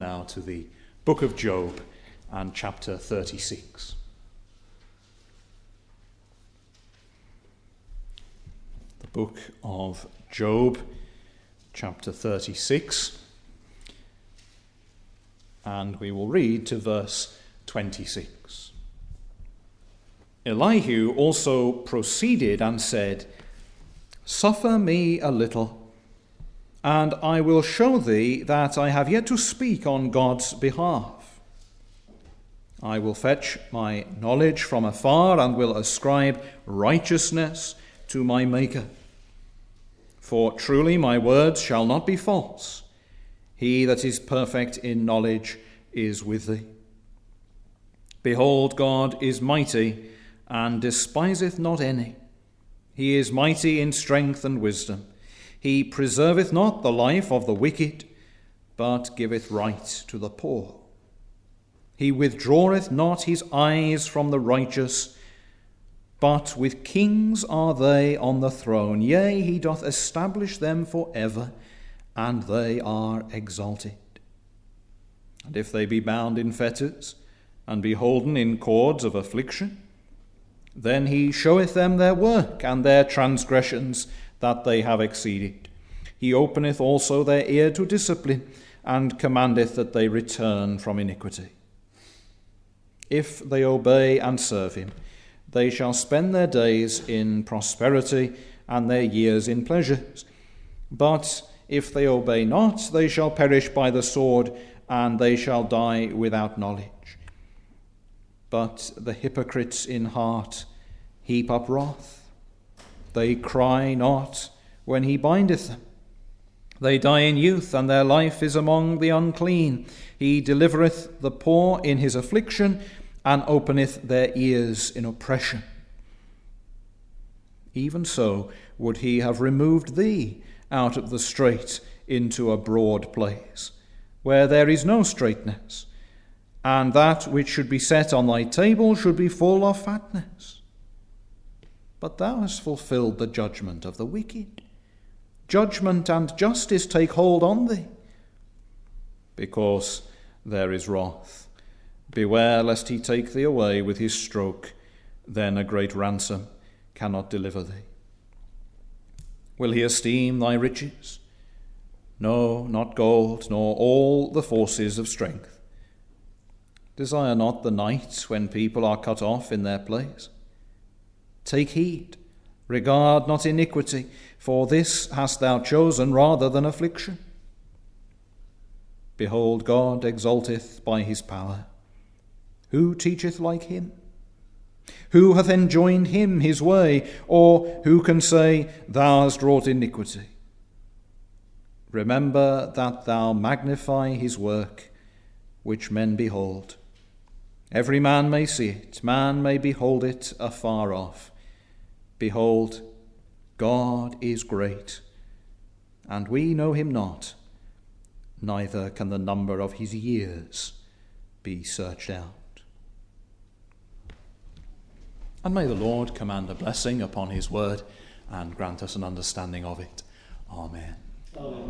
now to the book of Job and chapter 36. The book of Job, chapter 36, and we will read to verse 26. Elihu also proceeded and said, "Suffer me a little, and I will show thee that I have yet to speak on God's behalf. I will fetch my knowledge from afar, and will ascribe righteousness to my Maker. For truly my words shall not be false. He that is perfect in knowledge is with thee. Behold, God is mighty, and despiseth not any. He is mighty in strength and wisdom. He preserveth not the life of the wicked, but giveth right to the poor. He withdraweth not his eyes from the righteous, but with kings are they on the throne. Yea, he doth establish them for ever, and they are exalted. And if they be bound in fetters, and be holden in cords of affliction, then he showeth them their work and their transgressions that they have exceeded. He openeth also their ear to discipline, and commandeth that they return from iniquity. If they obey and serve him, they shall spend their days in prosperity, and their years in pleasures. But if they obey not, they shall perish by the sword, and they shall die without knowledge. But the hypocrites in heart heap up wrath. They cry not when he bindeth them. They die in youth, and their life is among the unclean. He delivereth the poor in his affliction, and openeth their ears in oppression. Even so would he have removed thee out of the strait into a broad place, where there is no straightness, and that which should be set on thy table should be full of fatness. But thou hast fulfilled the judgment of the wicked. Judgment and justice take hold on thee. Because there is wrath, beware lest he take thee away with his stroke, then a great ransom cannot deliver thee. Will he esteem thy riches? No, not gold, nor all the forces of strength. Desire not the night when people are cut off in their place. Take heed, regard not iniquity, for this hast thou chosen rather than affliction. Behold, God exalteth by his power. Who teacheth like him? Who hath enjoined him his way? Or who can say, Thou hast wrought iniquity? Remember that thou magnify his work, which men behold. Every man may see it, man may behold it afar off. Behold, God is great, and we know him not, neither can the number of his years be searched out. And may the Lord command a blessing upon his word and grant us an understanding of it. Amen. Amen.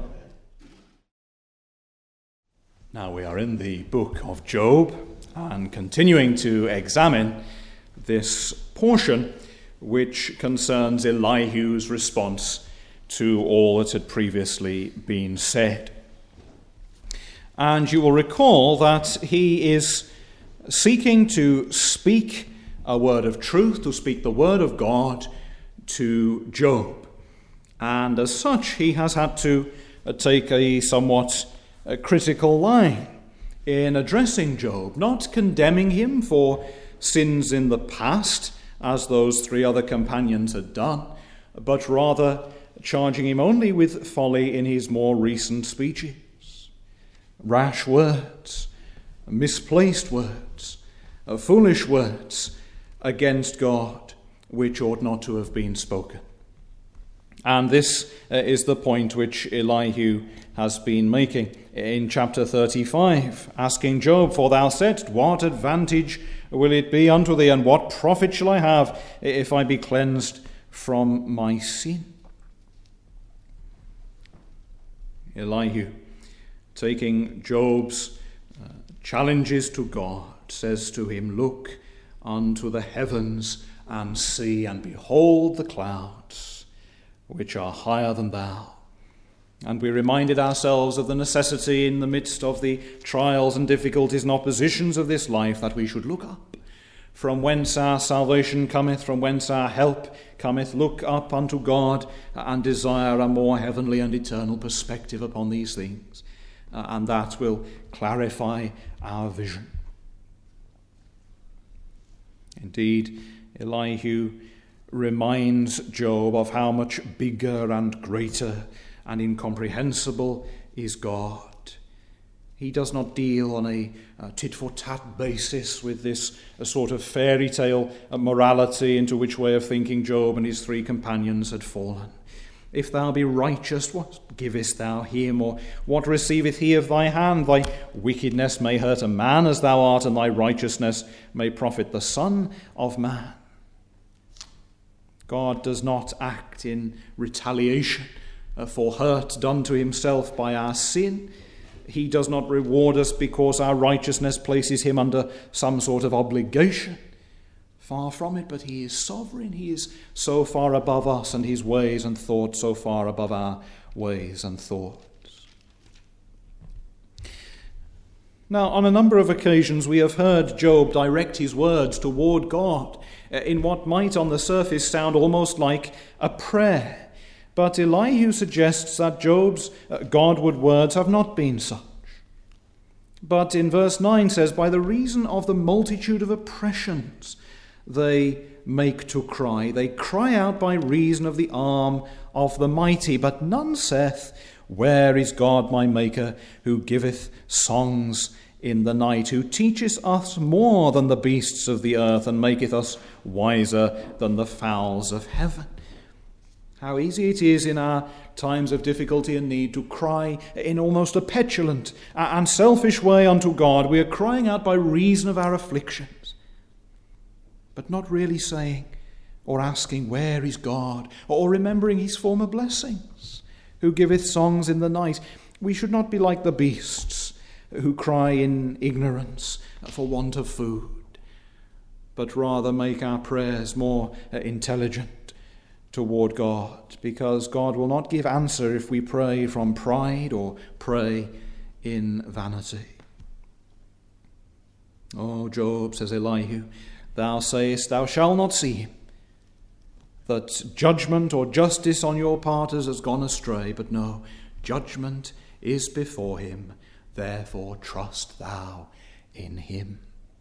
Now we are in the book of Job and continuing to examine this portion which concerns Elihu's response to all that had previously been said. And you will recall that he is seeking to speak a word of truth, to speak the word of God to Job. And as such, he has had to take a somewhat critical line in addressing Job, not condemning him for sins in the past, as those three other companions had done, but rather charging him only with folly in his more recent speeches. Rash words, misplaced words, foolish words against God, which ought not to have been spoken. And this is the point which Elihu has been making in chapter 35, asking Job, For thou saidst, What advantage will it be unto thee, and what profit shall I have if I be cleansed from my sin? Elihu, taking Job's challenges to God, says to him, "Look unto the heavens and see, and behold the clouds, which are higher than thou." And we reminded ourselves of the necessity in the midst of the trials and difficulties and oppositions of this life that we should look up. From whence our salvation cometh, from whence our help cometh, look up unto God and desire a more heavenly and eternal perspective upon these things. And that will clarify our vision. Indeed, Elihu reminds Job of how much bigger and greater and incomprehensible is God. He does not deal on a tit-for-tat basis with this sort of fairy tale morality into which way of thinking Job and his three companions had fallen. If thou be righteous, what givest thou him, or what receiveth he of thy hand? Thy wickedness may hurt a man as thou art, and thy righteousness may profit the Son of Man. God does not act in retaliation for hurt done to himself by our sin. He does not reward us because our righteousness places him under some sort of obligation. Far from it, but he is sovereign. He is so far above us, and his ways and thoughts so far above our ways and thoughts. Now, on a number of occasions we have heard Job direct his words toward God in what might on the surface sound almost like a prayer. But Elihu suggests that Job's Godward words have not been such. But in verse 9 says, "By the reason of the multitude of oppressions they make to cry. They cry out by reason of the arm of the mighty. But none saith, Where is God my Maker, who giveth songs in the night, who teacheth us more than the beasts of the earth, and maketh us wiser than the fowls of heaven?" How easy it is in our times of difficulty and need to cry in almost a petulant and selfish way unto God. We are crying out by reason of our afflictions, but not really saying or asking, "Where is God?" or remembering his former blessings, who giveth songs in the night. We should not be like the beasts who cry in ignorance for want of food, but rather make our prayers more intelligent toward God, because God will not give answer if we pray from pride or pray in vanity. "O Job," says Elihu, "thou sayest thou shalt not see him, that judgment or justice on your part has gone astray, but no, judgment is before him, therefore trust thou in him."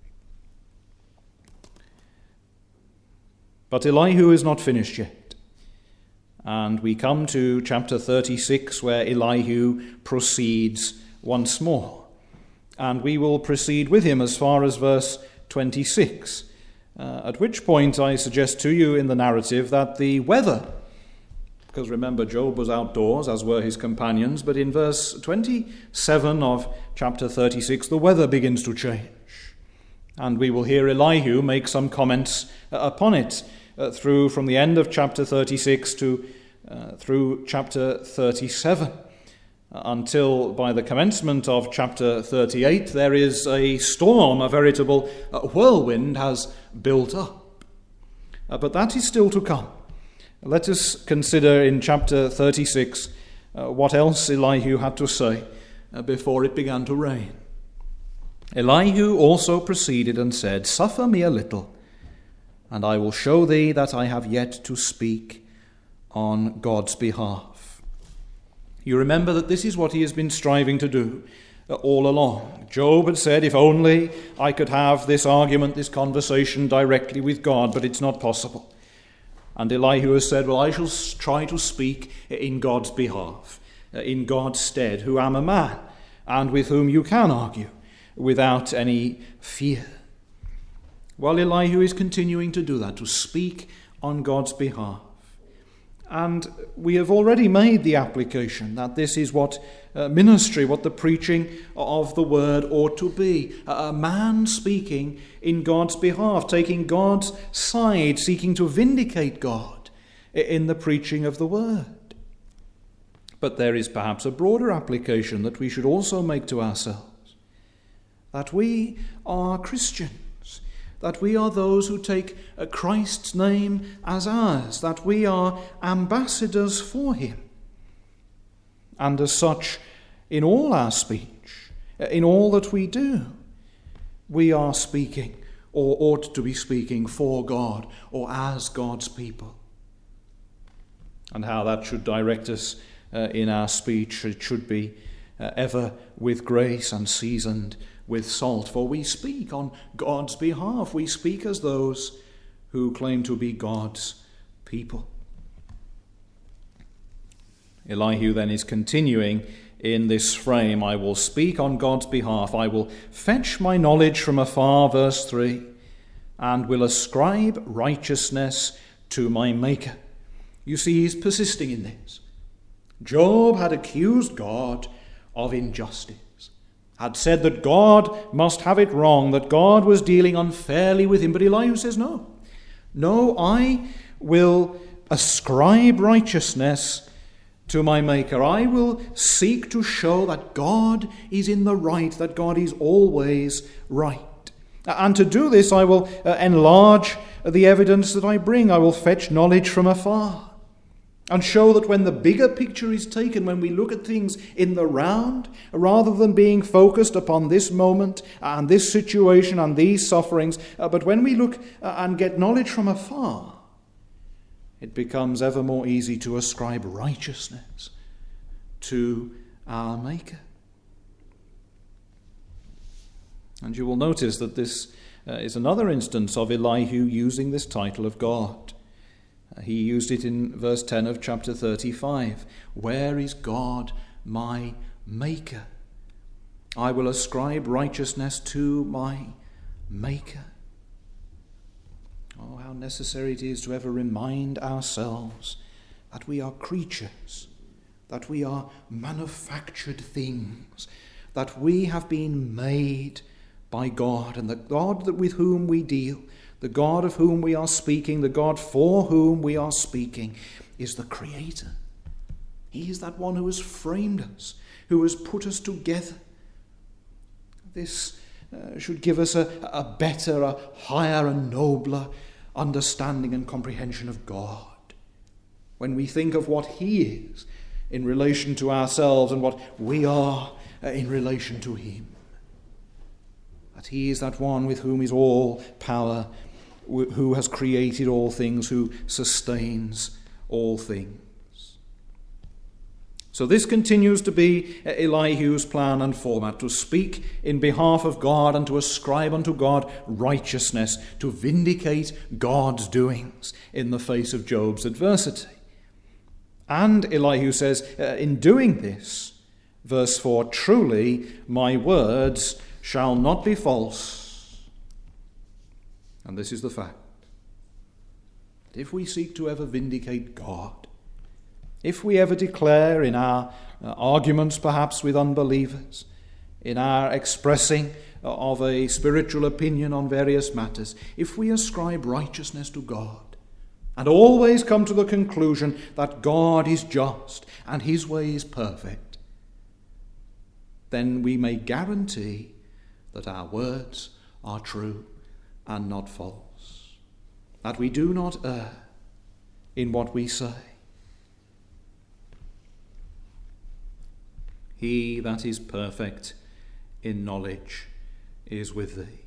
But Elihu is not finished yet. And we come to chapter 36, where Elihu proceeds once more. And we will proceed with him as far as verse 26, at which point I suggest to you in the narrative that the weather, because remember Job was outdoors, as were his companions, but in verse 27 of chapter 36, the weather begins to change. And we will hear Elihu make some comments upon it, through from the end of chapter 36 to through chapter 37, until by the commencement of chapter 38 there is a storm, a veritable whirlwind has built up. But that is still to come. Let us consider in chapter 36 what else Elihu had to say before it began to rain. "Elihu also proceeded and said, Suffer me a little, and I will show thee that I have yet to speak on God's behalf." You remember that this is what he has been striving to do all along. Job had said, "If only I could have this argument, this conversation directly with God, but it's not possible." And Elihu has said, "Well, I shall try to speak in God's behalf, in God's stead, who am a man, and with whom you can argue without any fear." Well, Elihu is continuing to do that, to speak on God's behalf. And we have already made the application that this is what ministry, what the preaching of the word ought to be. A man speaking in God's behalf, taking God's side, seeking to vindicate God in the preaching of the word. But there is perhaps a broader application that we should also make to ourselves. that we are Christians, that we are those who take Christ's name as ours, that we are ambassadors for him. And as such, in all our speech, in all that we do, we are speaking, or ought to be speaking, for God, or as God's people. And how that should direct us in our speech, it should be ever with grace and seasoned with salt, for we speak on God's behalf. We speak as those who claim to be God's people. Elihu then is continuing in this frame. I will speak on God's behalf. I will fetch my knowledge from afar, verse 3, and will ascribe righteousness to my Maker. You see, he's persisting in this. Job had accused God of injustice, had said that God must have it wrong, that God was dealing unfairly with him. But Elihu says, no, I will ascribe righteousness to my Maker. I will seek to show that God is in the right, that God is always right. And to do this, I will enlarge the evidence that I bring. I will fetch knowledge from afar and show that when the bigger picture is taken, when we look at things in the round, rather than being focused upon this moment and this situation and these sufferings, but when we look and get knowledge from afar, it becomes ever more easy to ascribe righteousness to our Maker. And you will notice that this is another instance of Elihu using this title of God. He used it in verse 10 of chapter 35. Where is God, my Maker? I will ascribe righteousness to my Maker. Oh, how necessary it is to ever remind ourselves that we are creatures, that we are manufactured things, that we have been made by God, and the God with whom we deal, the God of whom we are speaking, the God for whom we are speaking, is the Creator. He is that one who has framed us, who has put us together. This should give us a better, a higher, a nobler understanding and comprehension of God. When we think of what He is in relation to ourselves and what we are in relation to Him. That He is that one with whom is all power, who has created all things, who sustains all things. So this continues to be Elihu's plan and format, to speak in behalf of God and to ascribe unto God righteousness, to vindicate God's doings in the face of Job's adversity. And Elihu says, in doing this, verse 4, truly my words shall not be false. And this is the fact. If we seek to ever vindicate God, if we ever declare in our arguments perhaps with unbelievers, in our expressing of a spiritual opinion on various matters, if we ascribe righteousness to God and always come to the conclusion that God is just and His way is perfect, then we may guarantee that our words are true and not false, that we do not err in what we say. He that is perfect in knowledge is with thee.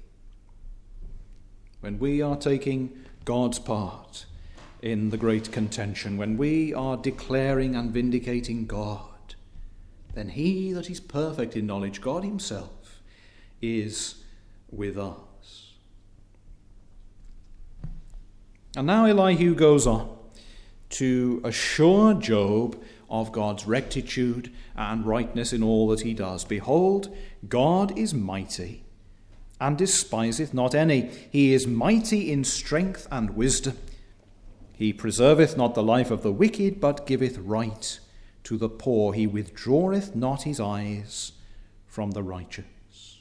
When we are taking God's part in the great contention, when we are declaring and vindicating God, then He that is perfect in knowledge, God Himself, is with us. And now Elihu goes on to assure Job of God's rectitude and rightness in all that he does. Behold, God is mighty, and despiseth not any. He is mighty in strength and wisdom. He preserveth not the life of the wicked, but giveth right to the poor. He withdraweth not his eyes from the righteous.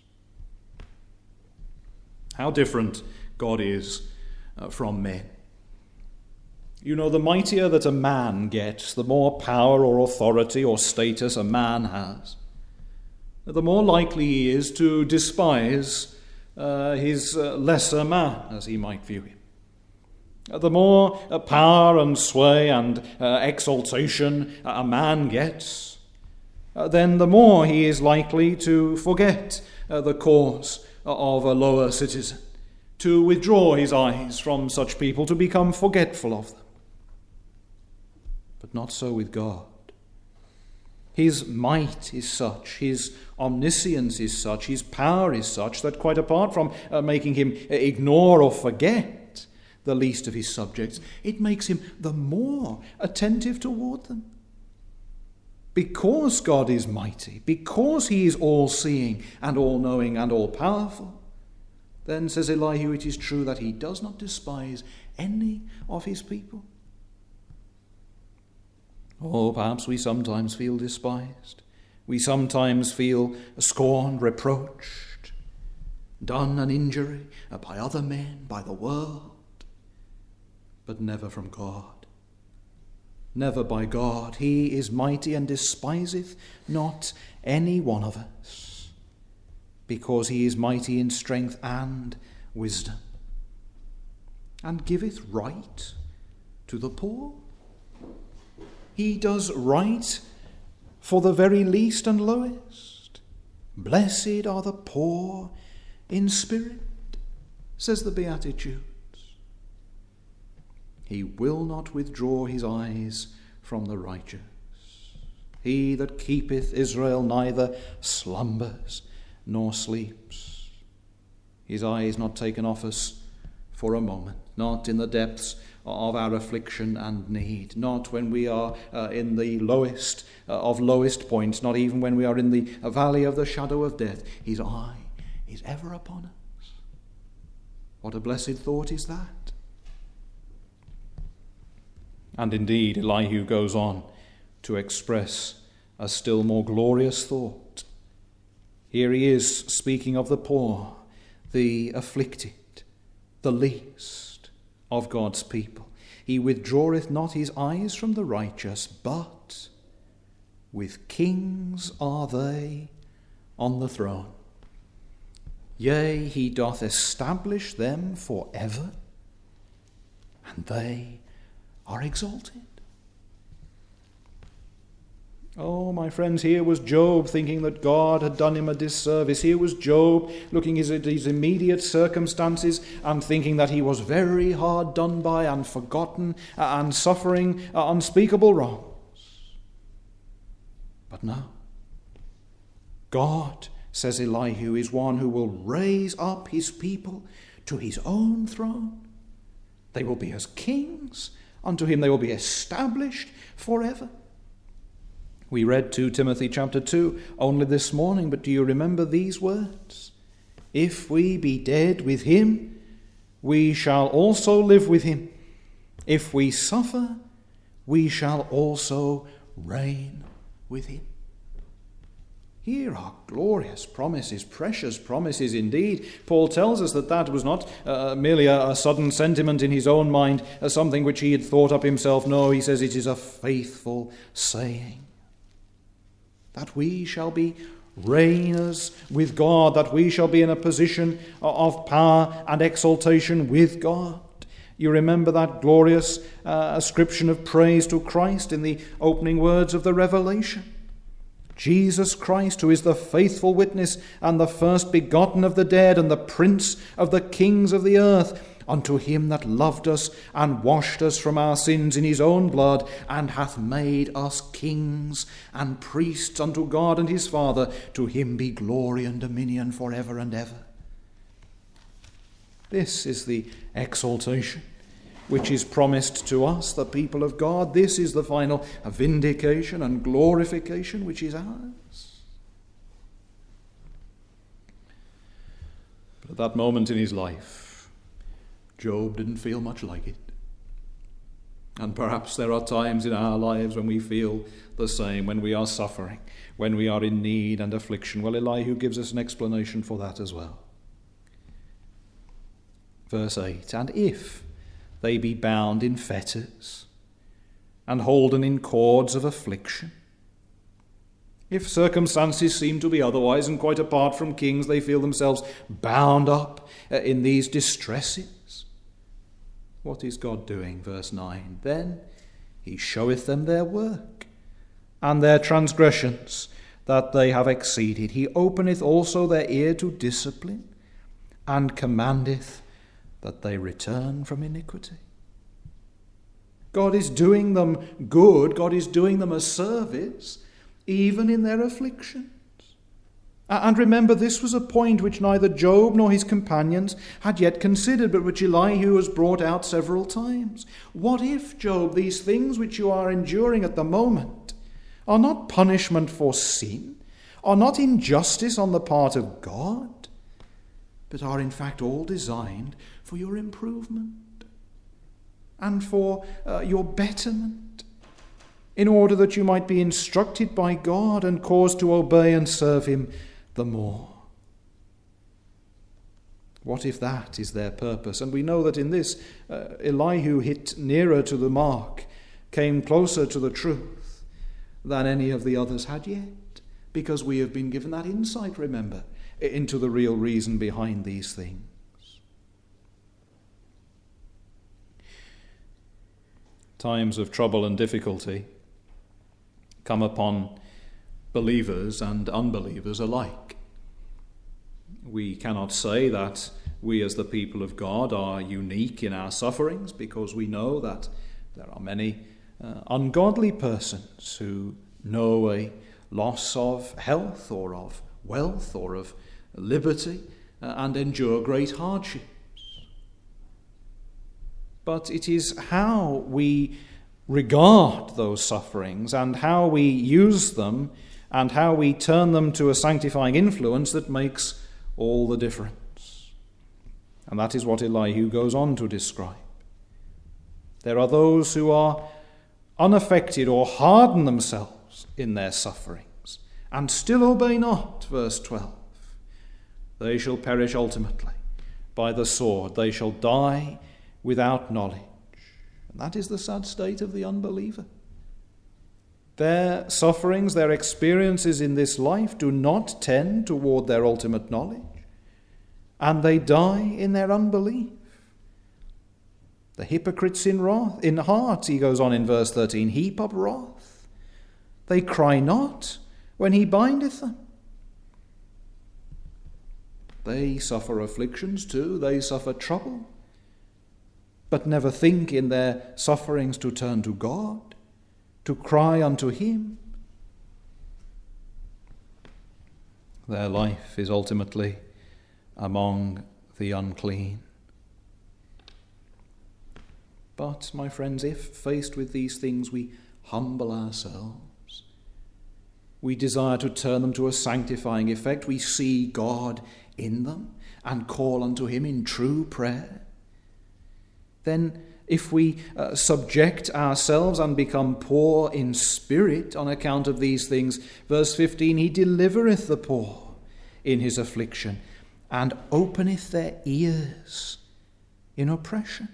How different God is from men. You know, the mightier that a man gets, the more power or authority or status a man has, the more likely he is to despise his lesser man, as he might view him. The more power and sway and exaltation a man gets, then the more he is likely to forget the cause of a lower citizen, to withdraw his eyes from such people, to become forgetful of them. But not so with God. His might is such, his omniscience is such, his power is such, that quite apart from making him ignore or forget the least of his subjects, it makes him the more attentive toward them. Because God is mighty, because he is all-seeing and all-knowing and all-powerful, then, says Elihu, it is true that he does not despise any of his people. Or perhaps we sometimes feel despised. We sometimes feel scorned, reproached, done an injury by other men, by the world, but never from God. Never by God. He is mighty and despiseth not any one of us, because he is mighty in strength and wisdom, and giveth right to the poor. He does right for the very least and lowest. Blessed are the poor in spirit, says the Beatitudes. He will not withdraw his eyes from the righteous. He that keepeth Israel neither slumbers nor sleeps. His eye is not taken off us for a moment, not in the depths of our affliction and need, not when we are in the lowest of lowest points, not even when we are in the valley of the shadow of death. His eye is ever upon us. What a blessed thought is that! And indeed, Elihu goes on to express a still more glorious thought. Here he is speaking of the poor, the afflicted, the least of God's people. He withdraweth not his eyes from the righteous, but with kings are they on the throne. Yea, he doth establish them for ever, and they are exalted. Oh, my friends, here was Job thinking that God had done him a disservice. Here was Job looking at his immediate circumstances and thinking that he was very hard done by and forgotten and suffering unspeakable wrongs. But no. God, says Elihu, is one who will raise up his people to his own throne. They will be as kings. Unto him they will be established forever. We read 2 Timothy chapter 2 only this morning, but do you remember these words? If we be dead with him, we shall also live with him. If we suffer, we shall also reign with him. Here are glorious promises, precious promises indeed. Paul tells us that was not merely a sudden sentiment in his own mind, something which he had thought up himself. No, he says it is a faithful saying. That we shall be reigners with God, that we shall be in a position of power and exaltation with God. You remember that glorious ascription of praise to Christ in the opening words of the Revelation. Jesus Christ, who is the faithful witness and the first begotten of the dead and the prince of the kings of the earth, unto him that loved us and washed us from our sins in his own blood, and hath made us kings and priests unto God and his Father, to him be glory and dominion for ever and ever. This is the exaltation which is promised to us, the people of God. This is the final vindication and glorification which is ours. But at that moment in his life, Job didn't feel much like it. And perhaps there are times in our lives when we feel the same, when we are suffering, when we are in need and affliction. Well, Elihu gives us an explanation for that as well. Verse 8, and if they be bound in fetters and holden in cords of affliction, If circumstances seem to be otherwise, and quite apart from kings, they feel themselves bound up in these distresses. What is God doing? Verse 9. Then he showeth them their work, and their transgressions that they have exceeded. He openeth also their ear to discipline, and commandeth that they return from iniquity. God is doing them good. God is doing them a service, even in their afflictions. And remember, this was a point which neither Job nor his companions had yet considered, but which Elihu has brought out several times. What if, Job, these things which you are enduring at the moment are not punishment for sin, are not injustice on the part of God, but are in fact all designed for your improvement and for your betterment, in order that you might be instructed by God and caused to obey and serve him the more? What if that is their purpose? And we know that in this, Elihu hit nearer to the mark, came closer to the truth than any of the others had yet, because we have been given that insight, remember, into the real reason behind these things. Times of trouble and difficulty come upon believers and unbelievers alike. We cannot say that we as the people of God are unique in our sufferings, because we know that there are many ungodly persons who know a loss of health or of wealth or of liberty and endure great hardships. But it is how we regard those sufferings and how we use them and how we turn them to a sanctifying influence that makes all the difference. And that is what Elihu goes on to describe. There are those who are unaffected or harden themselves in their sufferings and still obey not, verse 12. They shall perish ultimately by the sword. They shall die without knowledge. And that is the sad state of the unbeliever. Their sufferings, their experiences in this life do not tend toward their ultimate knowledge, and they die in their unbelief. The hypocrites in heart, he goes on in verse 13, heap up wrath. They cry not when he bindeth them. They suffer afflictions too, they suffer trouble, but never think in their sufferings to turn to God, to cry unto him. Their life is ultimately among the unclean. But, my friends, if faced with these things we humble ourselves, we desire to turn them to a sanctifying effect, we see God in them and call unto him in true prayer, then if we subject ourselves and become poor in spirit on account of these things, verse 15, he delivereth the poor in his affliction and openeth their ears in oppression.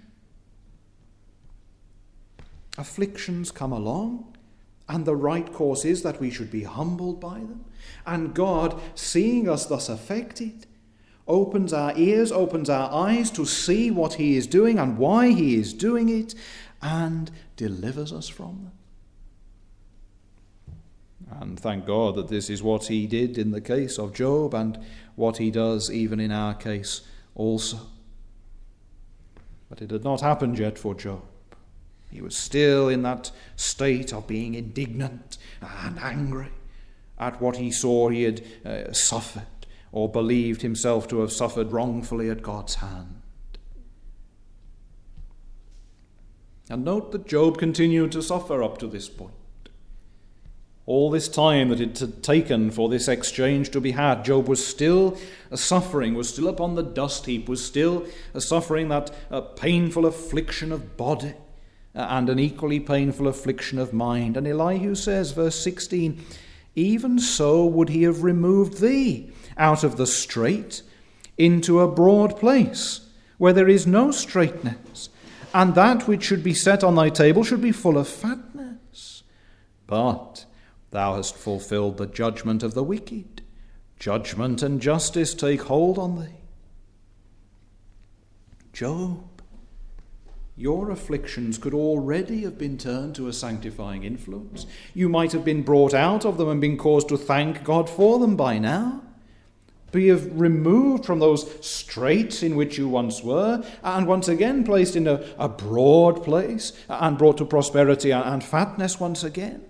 Afflictions come along, and the right course is that we should be humbled by them. And God, seeing us thus affected, opens our ears, opens our eyes to see what he is doing and why he is doing it, and delivers us from them. And thank God that this is what he did in the case of Job, and what he does even in our case also. But it had not happened yet for Job. He was still in that state of being indignant and angry at what he saw he had suffered, or believed himself to have suffered wrongfully at God's hand. And note that Job continued to suffer up to this point. All this time that it had taken for this exchange to be had, Job was still suffering, was still upon the dust heap, was still suffering that painful affliction of body and an equally painful affliction of mind. And Elihu says, verse 16, even so would he have removed thee out of the strait into a broad place where there is no straightness, and that which should be set on thy table should be full of fatness. But Thou hast fulfilled the judgment of the wicked. Judgment and justice take hold on thee. Job, your afflictions could already have been turned to a sanctifying influence. You might have been brought out of them and been caused to thank God for them by now. Be removed from those straits in which you once were, and once again placed in a broad place, and brought to prosperity and fatness once again.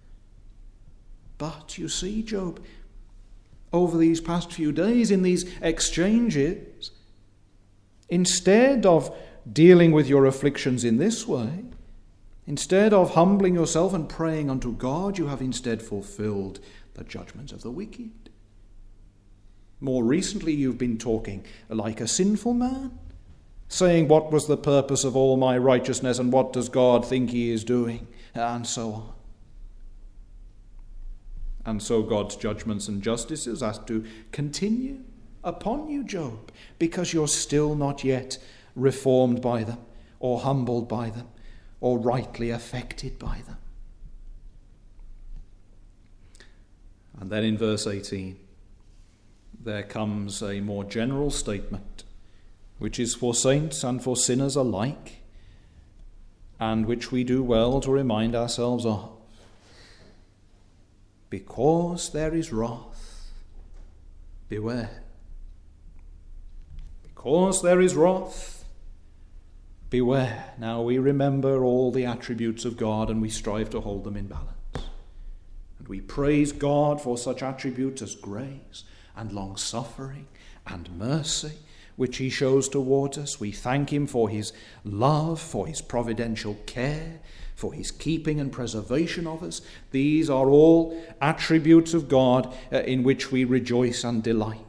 But you see, Job, over these past few days, in these exchanges, instead of dealing with your afflictions in this way, instead of humbling yourself and praying unto God, you have instead fulfilled the judgment of the wicked. More recently, you've been talking like a sinful man, saying, what was the purpose of all my righteousness, and what does God think he is doing, and so on. And so God's judgments and justices have to continue upon you, Job, because you're still not yet reformed by them, or humbled by them, or rightly affected by them. And then in verse 18, there comes a more general statement, which is for saints and for sinners alike, and which we do well to remind ourselves of. Because there is wrath, beware. Because there is wrath, beware. Now we remember all the attributes of God, and we strive to hold them in balance. And we praise God for such attributes as grace and long-suffering and mercy, which he shows towards us. We thank him for his love, for his providential care, for his keeping and preservation of us. These are all attributes of God in which we rejoice and delight.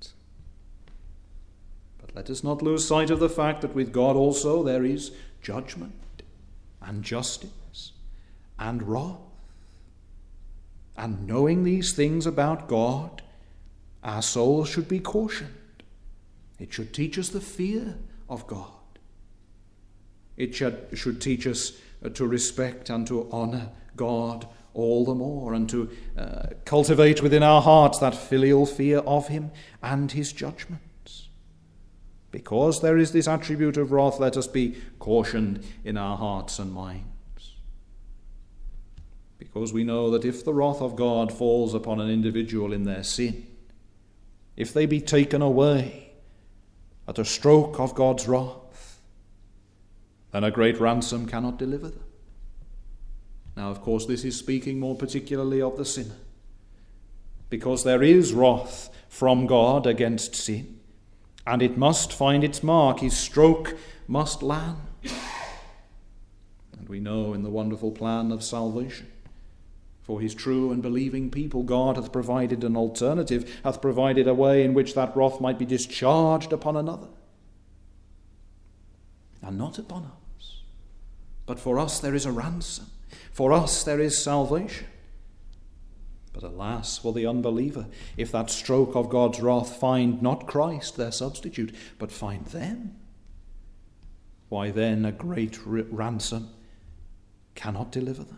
But let us not lose sight of the fact that with God also there is judgment and justice and wrath. And knowing these things about God, our soul should be cautioned. It should teach us the fear of God. It should teach us to respect and to honour God all the more, and to cultivate within our hearts that filial fear of him and his judgments. Because there is this attribute of wrath, let us be cautioned in our hearts and minds. Because we know that if the wrath of God falls upon an individual in their sin, if they be taken away at a stroke of God's wrath, then a great ransom cannot deliver them. Now, of course, this is speaking more particularly of the sinner, because there is wrath from God against sin, and it must find its mark. His stroke must land. And we know in the wonderful plan of salvation, for his true and believing people, God hath provided an alternative, hath provided a way in which that wrath might be discharged upon another. And not upon us. But for us there is a ransom. For us there is salvation. But alas for the unbeliever, if that stroke of God's wrath find not Christ their substitute, but find them, why then a great ransom cannot deliver them.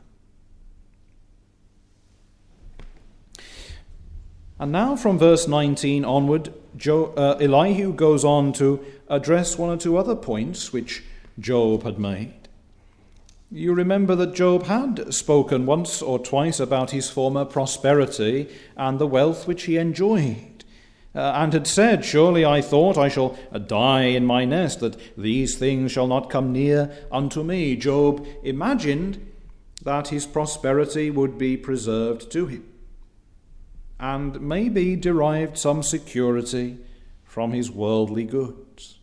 And now from verse 19 onward, Elihu goes on to address one or two other points which Job had made. You remember that Job had spoken once or twice about his former prosperity and the wealth which he enjoyed, and had said, surely I thought I shall die in my nest, that these things shall not come near unto me. Job imagined that his prosperity would be preserved to him, and maybe derived some security from his worldly goods.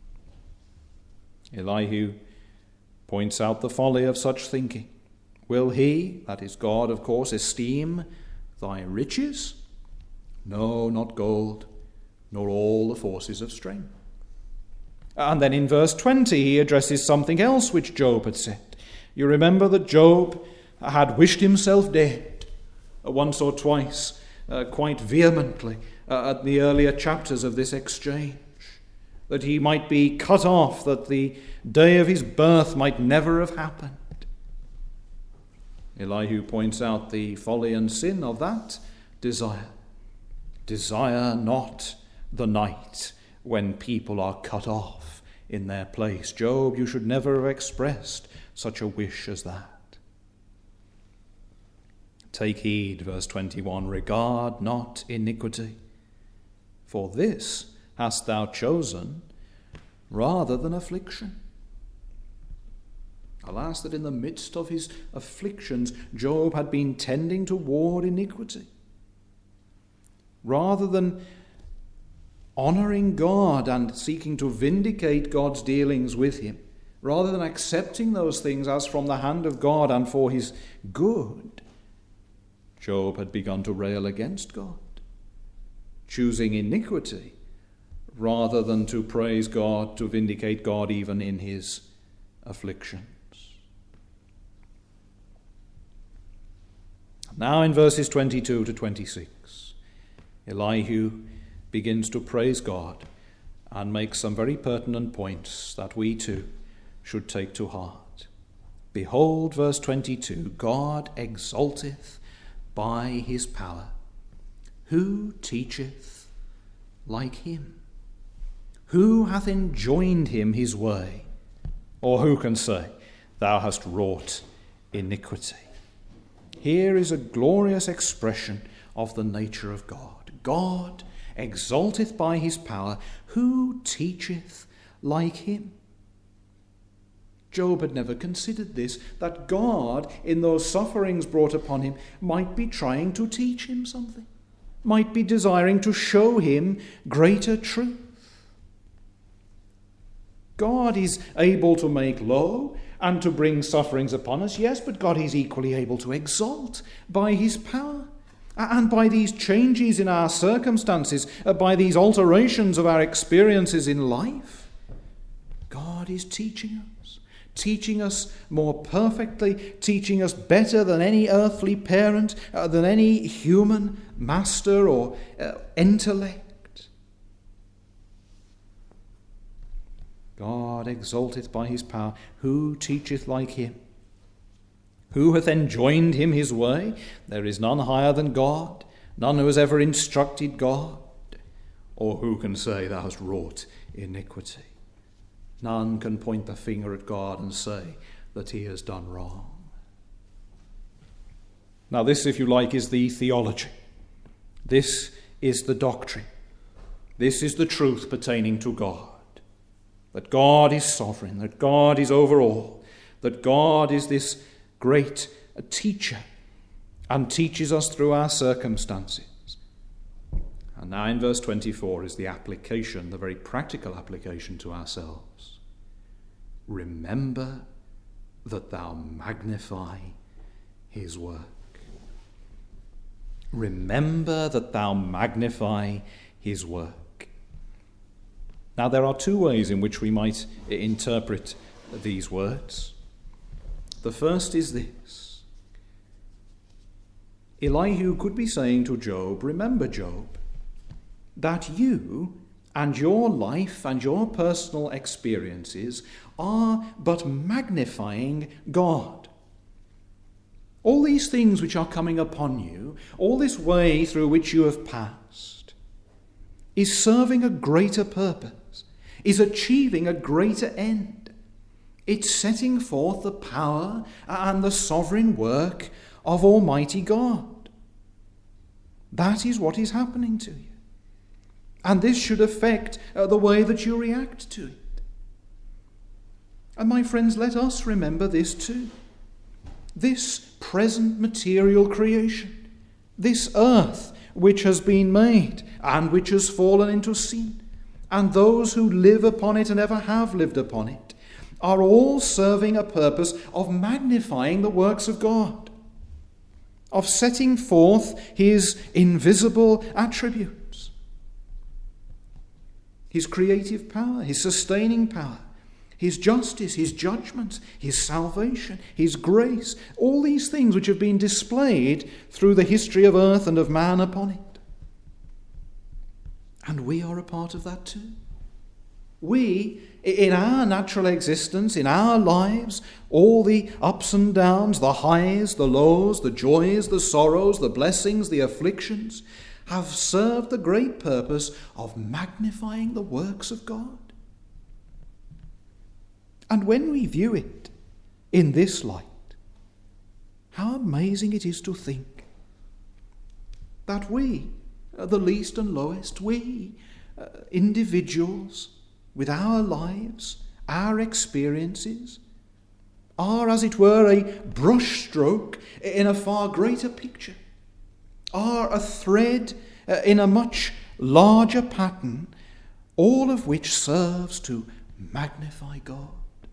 Elihu points out the folly of such thinking. Will he, that is God, of course, esteem thy riches? No, not gold, nor all the forces of strength. And then in verse 20 he addresses something else which Job had said. You remember that Job had wished himself dead once or twice, quite vehemently, at the earlier chapters of this exchange, that he might be cut off, that the day of his birth might never have happened. Elihu points out the folly and sin of that desire. Desire not the night when people are cut off in their place. Job, you should never have expressed such a wish as that. Take heed, verse 21, regard not iniquity, for this hast thou chosen rather than affliction. Alas, that in the midst of his afflictions, Job had been tending toward iniquity. Rather than honouring God and seeking to vindicate God's dealings with him, rather than accepting those things as from the hand of God and for his good, Job had begun to rail against God, choosing iniquity rather than to praise God, to vindicate God even in his afflictions. Now in verses 22 to 26, Elihu begins to praise God and make some very pertinent points that we too should take to heart. Behold, verse 22, God exalteth by his power. Who teacheth like him? Who hath enjoined him his way? Or who can say, thou hast wrought iniquity? Here is a glorious expression of the nature of God. God exalteth by his power. Who teacheth like him? Job had never considered this, that God, in those sufferings brought upon him, might be trying to teach him something, might be desiring to show him greater truth. God is able to make low and to bring sufferings upon us, yes, but God is equally able to exalt by his power. And by these changes in our circumstances, by these alterations of our experiences in life, God is teaching us more perfectly, teaching us better than any earthly parent, than any human master or intellect. God exalteth by his power. Who teacheth like him? Who hath enjoined him his way? There is none higher than God, none who has ever instructed God. Or who can say, thou hast wrought iniquity? None can point the finger at God and say that he has done wrong. Now this, if you like, is the theology. This is the doctrine. This is the truth pertaining to God. That God is sovereign, that God is over all, that God is this great teacher and teaches us through our circumstances. And now in verse 24 is the application, the very practical application to ourselves. Remember that thou magnify his work. Remember that thou magnify his work. Now there are two ways in which we might interpret these words. The first is this. Elihu could be saying to Job, remember, Job, that you and your life and your personal experiences are but magnifying God. All these things which are coming upon you, all this way through which you have passed, is serving a greater purpose, is achieving a greater end. It's setting forth the power and the sovereign work of Almighty God. That is what is happening to you. And this should affect the way that you react to it. And my friends, let us remember this too. This present material creation, this earth which has been made and which has fallen into sin, and those who live upon it and ever have lived upon it, are all serving a purpose of magnifying the works of God, of setting forth his invisible attributes, his creative power, his sustaining power, his justice, his judgment, his salvation, his grace, all these things which have been displayed through the history of earth and of man upon it. And we are a part of that too. We, in our natural existence, in our lives, all the ups and downs, the highs, the lows, the joys, the sorrows, the blessings, the afflictions, have served the great purpose of magnifying the works of God. And when we view it in this light, how amazing it is to think that we, the least and lowest, we, individuals, with our lives, our experiences, are, as it were, a brushstroke in a far greater picture, are a thread in a much larger pattern, all of which serves to magnify God.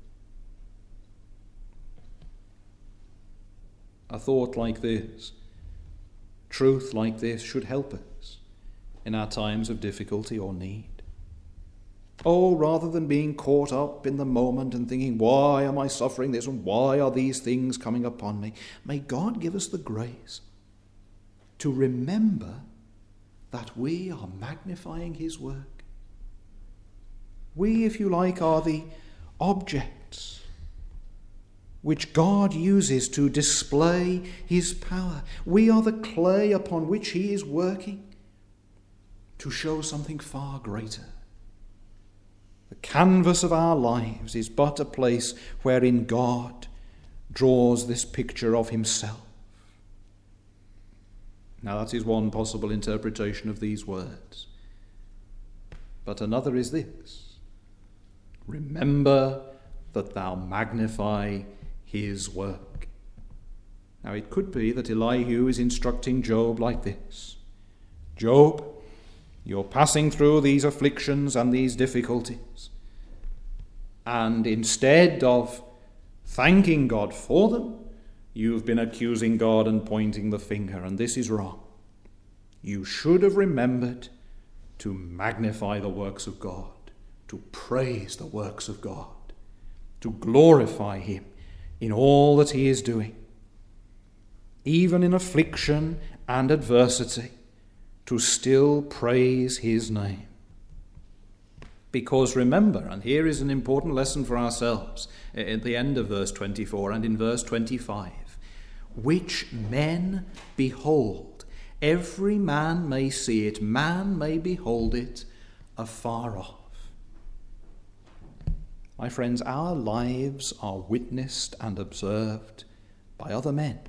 A thought like this, truth like this, should help us in our times of difficulty or need. Oh, rather than being caught up in the moment and thinking, why am I suffering this and why are these things coming upon me? May God give us the grace to remember that we are magnifying his work. We, if you like, are the objects which God uses to display his power. We are the clay upon which he is working to show something far greater. The canvas of our lives is but a place wherein God draws this picture of himself. Now that is one possible interpretation of these words. But another is this: remember that thou magnify his work. Now it could be that Elihu is instructing Job like this: Job, you're passing through these afflictions and these difficulties, and instead of thanking God for them, you've been accusing God and pointing the finger, and this is wrong. You should have remembered to magnify the works of God, to praise the works of God, to glorify him in all that he is doing, even in affliction and adversity, to still praise his name. Because remember, and here is an important lesson for ourselves at the end of verse 24 and in verse 25, which men behold, every man may see it, man may behold it afar off. My friends, our lives are witnessed and observed by other men.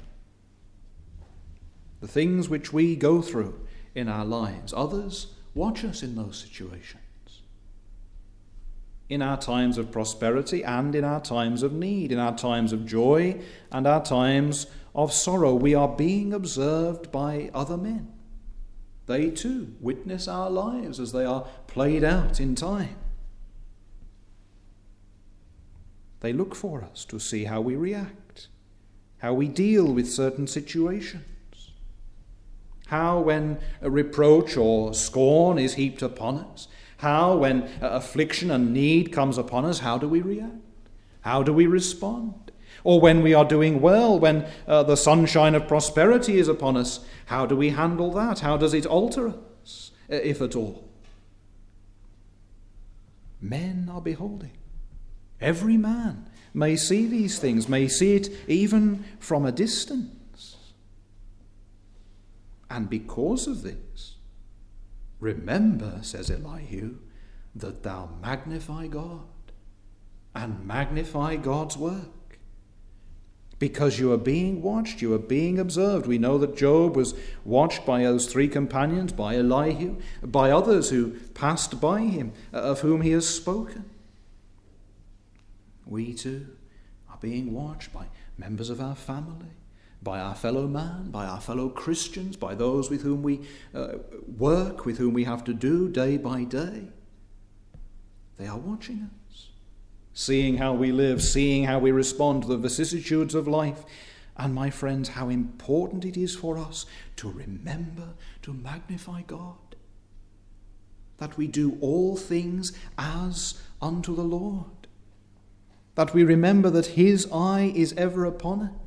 The things which we go through in our lives, others watch us in those situations. In our times of prosperity and in our times of need, in our times of joy and our times of sorrow, we are being observed by other men. They too witness our lives as they are played out in time. They look for us to see how we react, how we deal with certain situations. How, when a reproach or scorn is heaped upon us, how, when affliction and need comes upon us, how do we react? How do we respond? Or when we are doing well, when the sunshine of prosperity is upon us, how do we handle that? How does it alter us, if at all? Men are beholding. Every man may see these things, may see it even from a distance. And because of this, remember, says Elihu, that thou magnify God and magnify God's work. Because you are being watched, you are being observed. We know that Job was watched by those three companions, by Elihu, by others who passed by him, of whom he has spoken. We too are being watched by members of our family, by our fellow man, by our fellow Christians, by those with whom we work, with whom we have to do day by day. They are watching us, seeing how we live, seeing how we respond to the vicissitudes of life. And my friends, how important it is for us to remember to magnify God, that we do all things as unto the Lord, that we remember that his eye is ever upon us,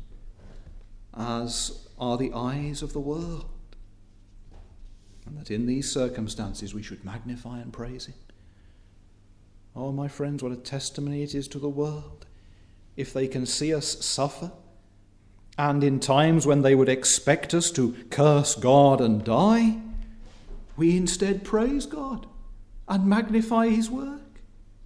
as are the eyes of the world, and that in these circumstances we should magnify and praise him. Oh, my friends, what a testimony it is to the world if they can see us suffer, and in times when they would expect us to curse God and die, we instead praise God and magnify his work.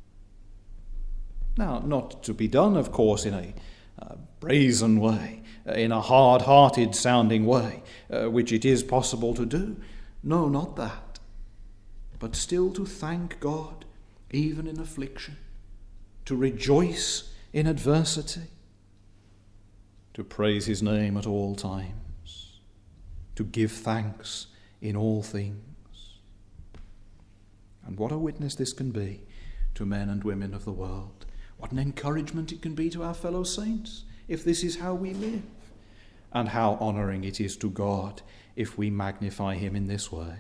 Now, not to be done, of course, in a brazen way, in a hard-hearted sounding way, which it is possible to do. No, not that. But still to thank God, even in affliction, to rejoice in adversity, to praise his name at all times, to give thanks in all things. And what a witness this can be to men and women of the world. What an encouragement it can be to our fellow saints if this is how we live, and how honouring it is to God if we magnify him in this way.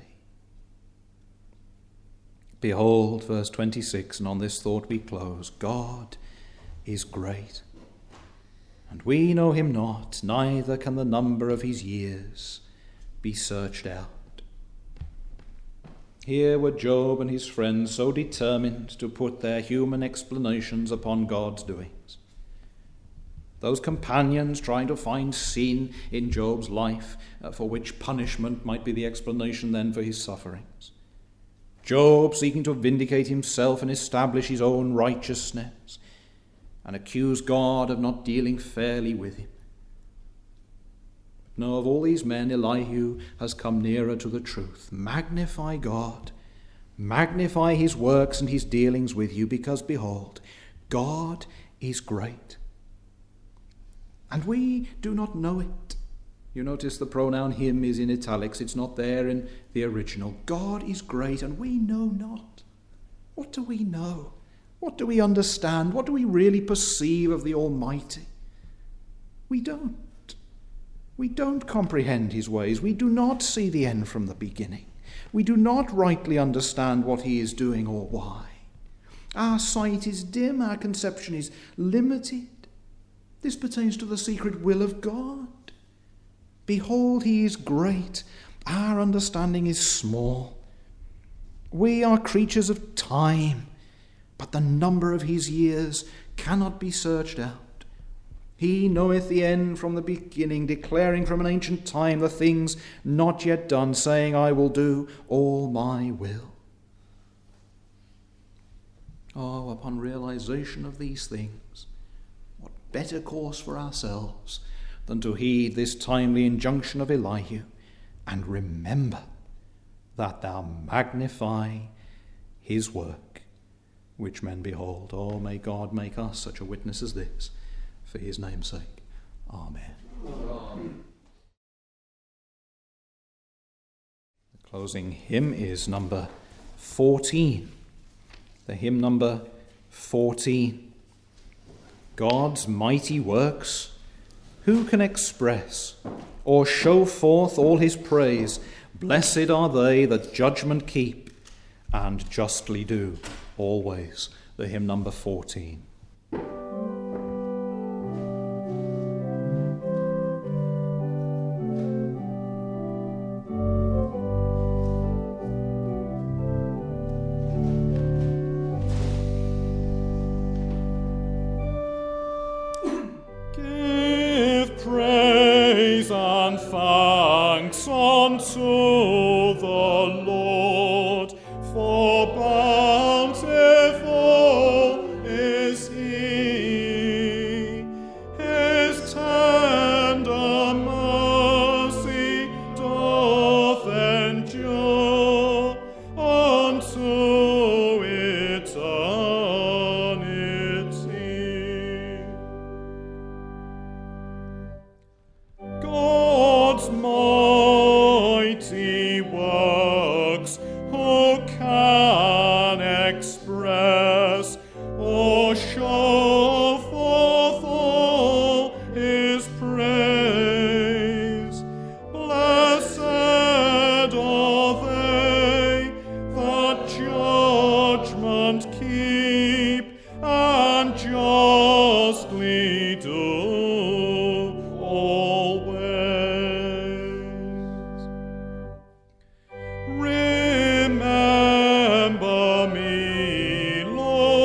Behold, verse 26, and on this thought we close, God is great, and we know him not, neither can the number of his years be searched out. Here were Job and his friends so determined to put their human explanations upon God's doings. Those companions trying to find sin in Job's life, for which punishment might be the explanation then for his sufferings. Job seeking to vindicate himself and establish his own righteousness, and accuse God of not dealing fairly with him. But no, of all these men, Elihu has come nearer to the truth. Magnify God, magnify his works and his dealings with you, because behold, God is great. And we do not know it. You notice the pronoun him is in italics. It's not there in the original. God is great, and we know not. What do we know? What do we understand? What do we really perceive of the Almighty? We don't. We don't comprehend his ways. We do not see the end from the beginning. We do not rightly understand what he is doing or why. Our sight is dim. Our conception is limited. This pertains to the secret will of God. Behold, he is great. Our understanding is small. We are creatures of time, but the number of his years cannot be searched out. He knoweth the end from the beginning, declaring from an ancient time the things not yet done, saying, I will do all my will. Oh, upon realization of these things, what better course for ourselves than to heed this timely injunction of Elihu, and remember that thou magnify his work, which men behold. Oh, may God make us such a witness as this, for his name's sake. Amen. Amen. The closing hymn is number 14. The hymn number 14. God's mighty works, who can express or show forth all his praise? Blessed are they that judgment keep and justly do always. The hymn number 14. Unto the Lord, for bountiful is he. His tender mercy doth endure unto eternity. God's mighty works, who can express or show forth all his praise? Blessed are they that judgment keep and justly do always. Remember me, Lord.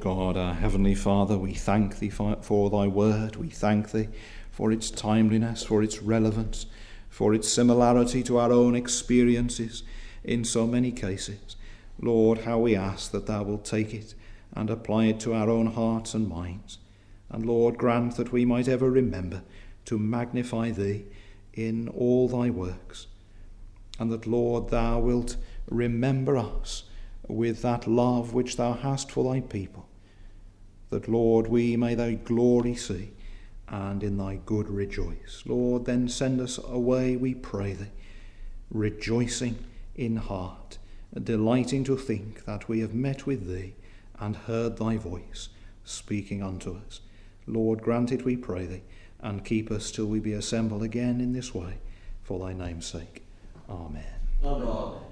God, our Heavenly Father, we thank thee for thy word. We thank thee for its timeliness, for its relevance, for its similarity to our own experiences in so many cases. Lord, how we ask that thou wilt take it and apply it to our own hearts and minds. And Lord, grant that we might ever remember to magnify thee in all thy works. And that, Lord, thou wilt remember us with that love which thou hast for thy people. That, Lord, we may thy glory see, and in thy good rejoice. Lord, then send us away, we pray thee, rejoicing in heart, delighting to think that we have met with thee and heard thy voice speaking unto us. Lord, grant it, we pray thee, and keep us till we be assembled again in this way, for thy name's sake. Amen. Amen.